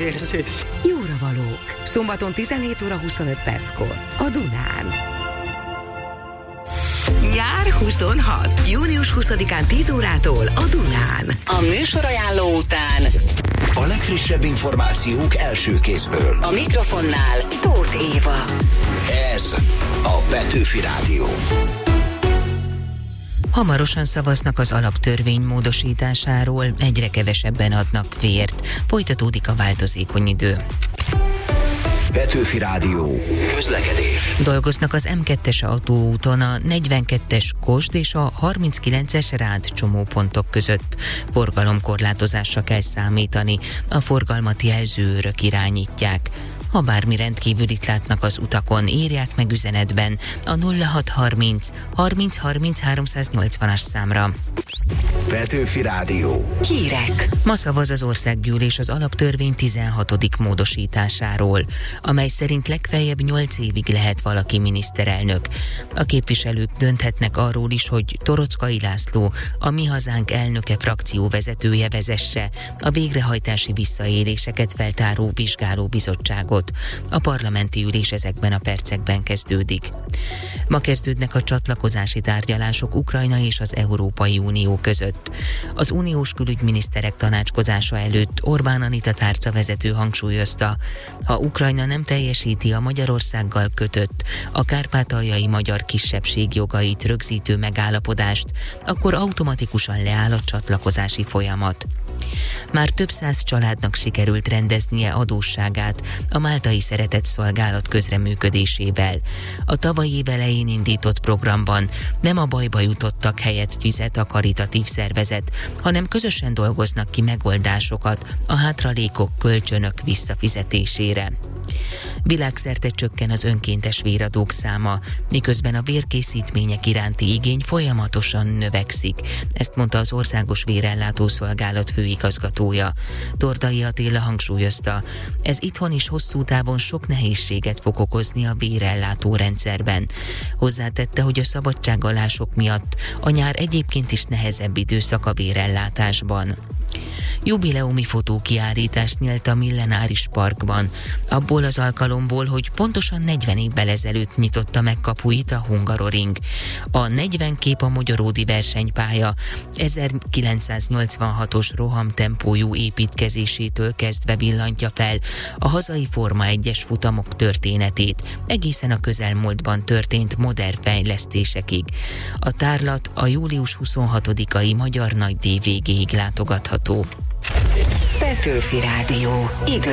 érzés. Jóra valók. Szombaton 17 óra 25 perckor. A Dunán. Nyár 26. Június 20-án 10 órától a Dunán. A műsorajánló után a legfrissebb információk első kézből. a mikrofonnál Tóth Éva. Ez a Petőfi Rádió. Hamarosan szavaznak az alaptörvény módosításáról, egyre kevesebben adnak vért. Folytatódik a változékony idő. Petőfi Rádió. Közlekedés. Dolgoznak az M2-es autóúton a 42-es Kosd és a 39-es Rád csomópontok között. Forgalomkorlátozásra kell számítani, a forgalmat jelzőőrök irányítják. Ha bármi rendkívülit látnak az utakon, írják meg üzenetben a 0630 30 30 380-as számra. Petőfi Rádió. Hírek. Ma szavaz az országgyűlés az alaptörvény 16. módosításáról, amely szerint legfeljebb 8 évig lehet valaki miniszterelnök. A képviselők dönthetnek arról is, hogy Torockai László, a Mi Hazánk elnöke frakcióvezetője vezesse a végrehajtási visszaéléseket feltáró vizsgálóbizottságot. A parlamenti ülés ezekben a percekben kezdődik. Ma kezdődnek a csatlakozási tárgyalások Ukrajna és az Európai Unió között. Az uniós külügyminiszterek tanácskozása előtt Orbán Anita tárcavezető hangsúlyozta, ha Ukrajna nem teljesíti a Magyarországgal kötött, a kárpátaljai magyar kisebbség jogait rögzítő megállapodást, akkor automatikusan leáll a csatlakozási folyamat. Már több száz családnak sikerült rendeznie adósságát a Máltai Szeretetszolgálat közreműködésével. A tavalyi év elején indított programban nem a bajba jutottak helyett fizet a karitatív szervezet, hanem közösen dolgoznak ki megoldásokat a hátralékok, kölcsönök visszafizetésére. Világszerte csökken az önkéntes véradók száma, miközben a vérkészítmények iránti igény folyamatosan növekszik. Ezt mondta az Országos Vérellátó Szolgálat főigazgatója. Tordai Attila hangsúlyozta, ez itthon is hosszú távon sok nehézséget fog okozni a vérellátó rendszerben. Hozzátette, hogy a szabadságalások miatt a nyár egyébként is nehezebb időszak a vérellátásban. Jubileumi fotókiállítást nyílt a Millenáris Parkban. Abból az alkalomból, hogy pontosan 40 évvel ezelőtt nyitotta meg kapuit a Hungaroring. A 40 kép a magyaródi versenypálya 1986-os rohamtempójú építkezésétől kezdve villantja fel a hazai Forma 1-es futamok történetét, egészen a közelmúltban történt modern fejlesztésekig. A tárlat a július 26-ai Magyar Nagydíj végéig látogatható. Petőfi Rádió. Idő.